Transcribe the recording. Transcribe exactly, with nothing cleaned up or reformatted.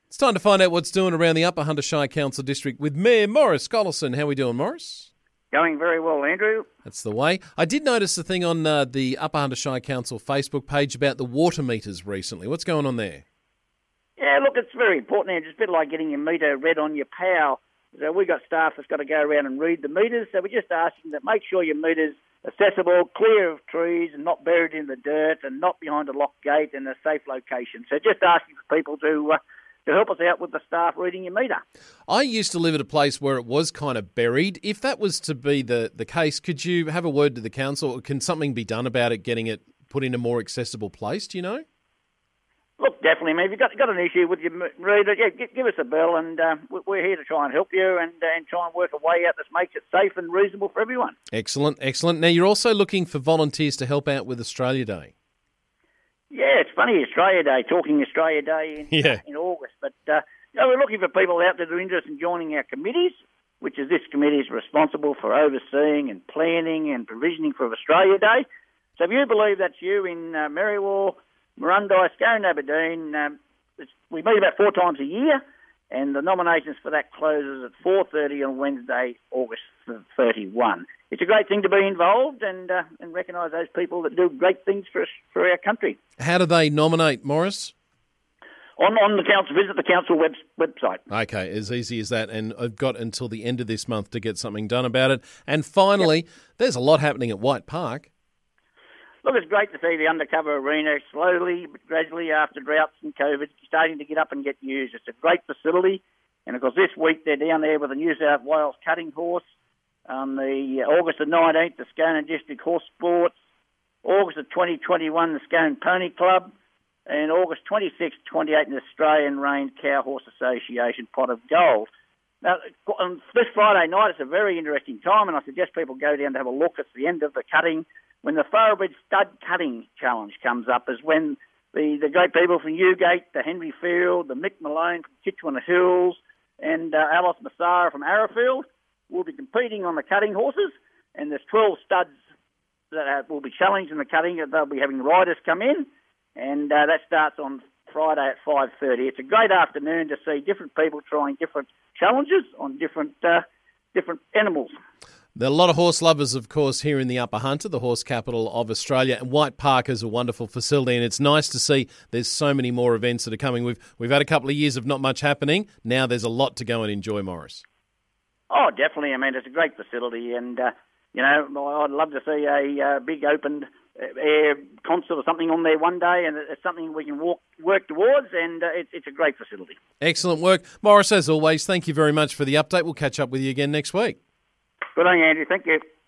It's time to find out what's doing around the Upper Hunter Shire Council District with Mayor Morris Collison. How are we doing, Morris? Going very well, Andrew. That's the way. I did notice the thing on uh, the Upper Hunter Shire Council Facebook page about the water meters recently. What's going on there? Yeah, look, it's very important. Andrew. It's a bit like getting your meter read on your power. So we've got staff that's got to go around and read the meters. So we're just asking that make sure your meter's accessible, clear of trees and not buried in the dirt and not behind a locked gate and a safe location. So just asking for people to... Uh, to help us out with the staff reading your meter. I used to live at a place where it was kind of buried. If that was to be the, the case, could you have a word to the council? Can something be done about it, getting it put in a more accessible place, do you know? Look, definitely, man. If you've got, got an issue with your reader, yeah, give, give us a bell, and uh, we're here to try and help you and, uh, and try and work a way out that makes it safe and reasonable for everyone. Excellent, excellent. Now, you're also looking for volunteers to help out with Australia Day. Yeah, it's funny, Australia Day, talking Australia Day in, yeah. in August. But uh, you know, we're looking for people out there that are interested in joining our committees, which is this committee is responsible for overseeing and planning and provisioning for Australia Day. So if you believe that's you in uh, Merriwell, Murrundi, Scone, Aberdeen, um, it's, we meet about four times a year, and the nominations for that closes at four thirty on Wednesday, August thirty-first. It's a great thing to be involved and uh, and recognise those people that do great things for us, for our country. How do they nominate, Morris? On on the council, visit the council web, website. Okay, as easy as that. And I've got until the end of this month to get something done about it. And finally, yep. There's a lot happening at White Park. Look, it's great to see the undercover arena slowly but gradually after droughts and COVID starting to get up and get used. It's a great facility. And, of course, this week they're down there with the New South Wales cutting horse. On the uh, August the nineteenth, the Scone District Horse Sports. August of twenty twenty-one, the Scone Pony Club. And August twenty-sixth, twenty-eighth, the Australian Range Cow Horse Association Pot of Gold. Now, on this Friday night, it's a very interesting time, and I suggest people go down to have a look. It's the end of the cutting. When the Thoroughbred Stud Cutting Challenge comes up is when the, the great people from Newgate, the Henry Field, the Mick Malone from Kitchener Hills, and uh, Alice Massara from Arrowfield will be competing on the cutting horses, and there's twelve studs that uh, will be challenged in the cutting. They'll be having riders come in, and uh, that starts on Friday at five thirty. It's a great afternoon to see different people trying different challenges on different uh, different animals. There are a lot of horse lovers, of course, here in the Upper Hunter, the horse capital of Australia, and White Park is a wonderful facility, and it's nice to see there's so many more events that are coming. We've we've had a couple of years of not much happening. Now there's a lot to go and enjoy, Morris. Oh, definitely. I mean, it's a great facility, and, uh, you know, I'd love to see a uh, big open air concert or something on there one day, and it's something we can walk, work towards, and uh, it's, it's a great facility. Excellent work. Morris, as always, thank you very much for the update. We'll catch up with you again next week. Good on you, Andrew. Thank you.